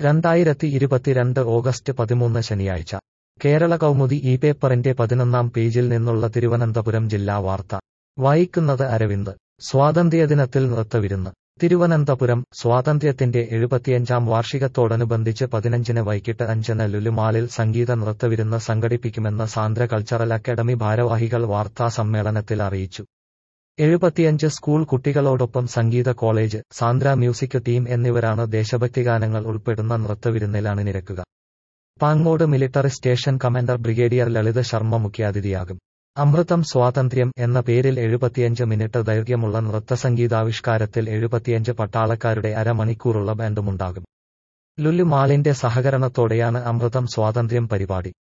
2022 August 13 ശനിയാഴ്ച കേരള കൗമുദി ഈ പേപ്പറിന്റെ 11-ാം പേജിൽ നിന്നുള്ള തിരുവനന്തപുരം ജില്ലാ വാർത്ത വായിക്കുന്നത് അരവിന്ദ്. സ്വാതന്ത്ര്യദിനത്തിൽ നൃത്തവിരുന്ന്. തിരുവനന്തപുരം സ്വാതന്ത്ര്യത്തിന്റെ 75-ാം വാർഷികത്തോടനുബന്ധിച്ച് 15-ന് വൈകിട്ട് 5-ന് ലുലു മാളിൽ സംഗീത നൃത്തവിരുന്ന് സംഘടിപ്പിക്കുമെന്ന് സാന്ദ്ര കൾച്ചറൽ അക്കാദമി ഭാരവാഹികൾ വാർത്താ സമ്മേളനത്തിൽ അറിയിച്ചു. 75 സ്കൂൾ കുട്ടികളോടൊപ്പം Sangeetha college, Sandra music team എന്നിവരാണ് ദേശഭക്തിഗാനങ്ങൾ ഉൾപ്പെടുന്ന നൃത്തവിരുന്നിൽ അണിനിരക്കുക. Pangode military station commander brigadier Lalit Sharma മുഖ്യാതിഥിയാകും. അമൃതം സ്വാതന്ത്ര്യം എന്ന പേരിൽ 75 മിനിറ്റ് ദൈർഘ്യമുള്ള നൃത്തസംഗീതാവിഷ്കാരത്തിൽ 75 പട്ടാളക്കാരുടെ അരമണിക്കൂറുള്ള ബാൻഡുമുണ്ടാകും. ലുലു മാളിന്റെ സഹകരണത്തോടെയാണ് അമൃതം സ്വാതന്ത്ര്യം പരിപാടി